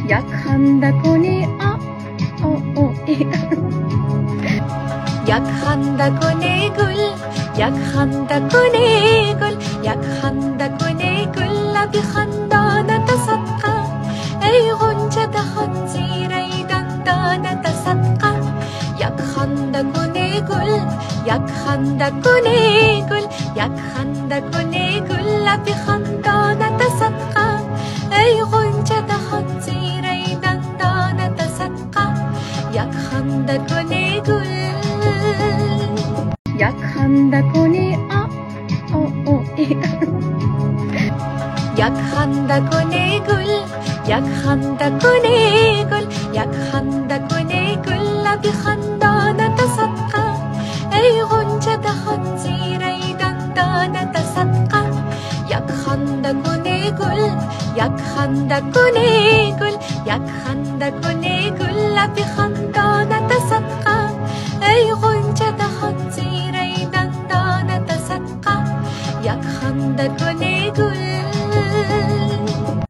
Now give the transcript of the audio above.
یک خنده کنی یک خنده کنی گل، یک خنده کنی گل، یک خنده کنی گل، لب خندانت صدقه ای غنچه دهان زیر ای دندانت صدقه. یک خنده کنی گل، یک خنده کنی گل، یک خنده کنی گل، لب خندانت صدقه ای غنچه دهان زیر ای دندانت صدقه. یک خنده کنی گل، یک خنده کنی یک خنده کنی گل، یک خنده کنی گل، یک خنده کنی گل، لب خندانت صدقه ای غنچه دهان زیر ای دندانت صدقه. یک خنده کنی گل، یک خنده کنی گل، یک خنده کنی گل، لب خندانت صدقه ای غنچه دهان زیر ای دندانت صدقه. یک خنده کنی گل.